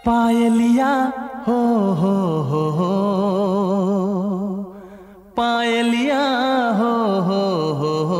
पायलिया हो हो, पायलिया हो।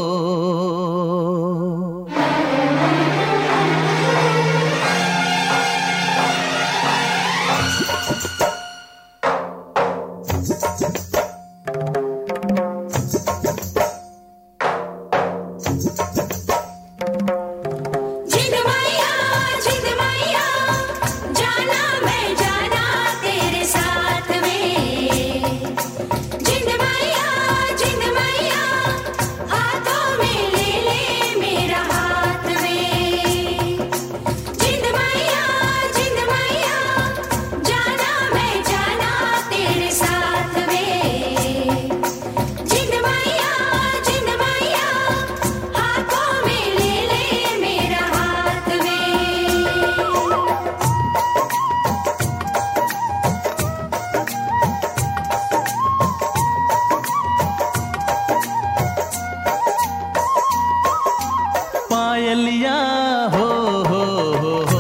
पायलिया हो हो,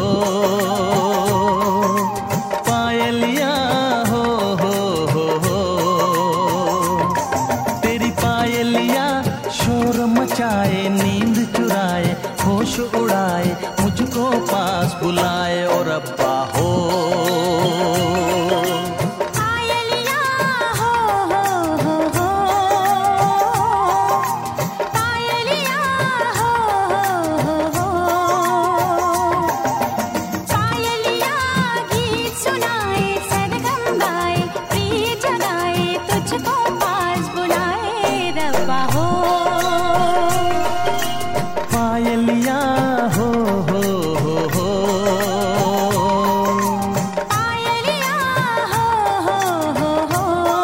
पायलिया हो। तेरी पायलिया शोर मचाए, नींद चुराए, होश उड़ाए, मुझको पास बुलाए और अब्बा हो। पायलिया हो हो, पायलिया हो।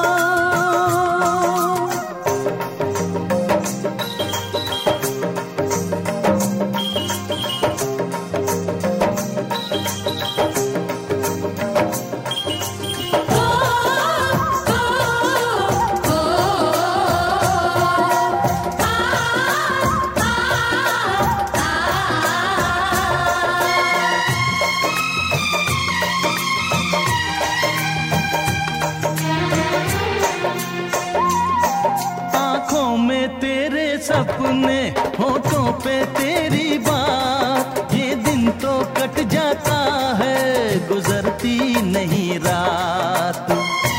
आँखों में तेरे सपने, होठों पे तेरी बात, ये दिन तो कट जाता है, गुजरती नहीं रात।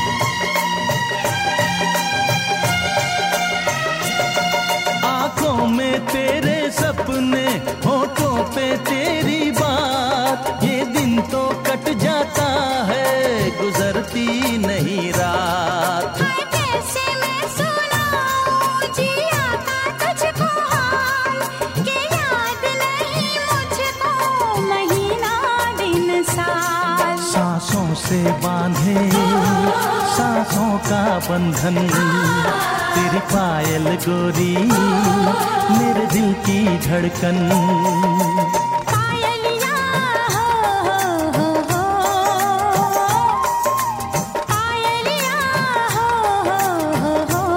आँखों में तेरे सपने, होठों पे तेरी बात, ये दिन तो कट जाता है, गुजरती नहीं रात। कैसे मैं सुनाऊं जिया का तुझको हाल, कि याद नहीं मुझको महीना दिन साल। सांसों से बांधे सांसों का बंधन, तेरी पायल गोरी मेरे दिल की धड़कन। पायलिया हो, पायलिया हो।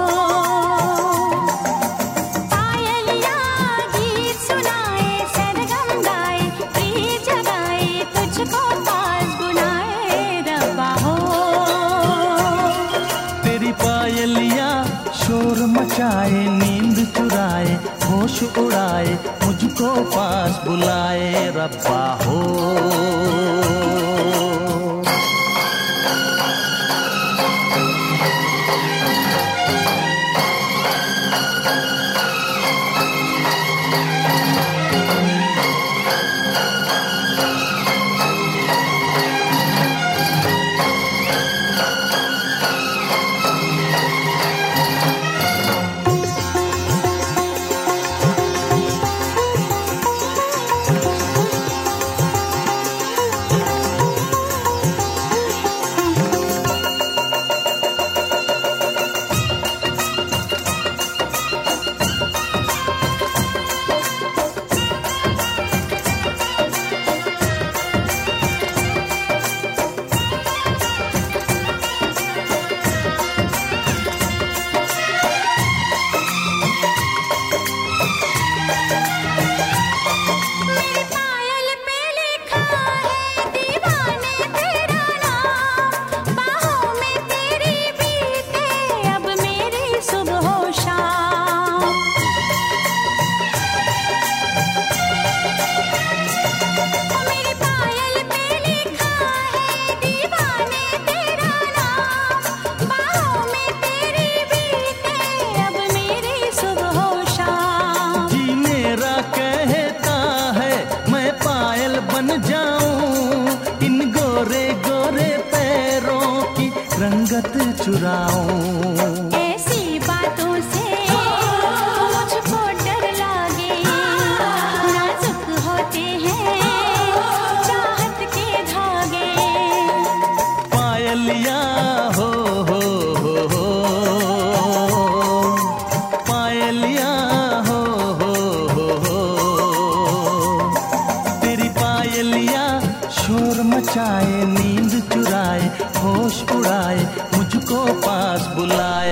पायलिया गीत सुनाए, सरगम गाए, प्रीत जगाए, तुझको पास बुलाए रब्बा हो। तेरी पायलिया शोर मचाए, नींद चुराए, होश उड़ाए, मुझको पास बुलाए रब्बा हो। चुराऊं। ऐसी बातों से मुझको डर लागे, नाजुक होते हैं चाहत के धागे। पायलिया हो पायलिया हो तेरी पायलिया शोर मचाए, नींद चुराए, होश उड़ाए, मुझको पास बुलाए।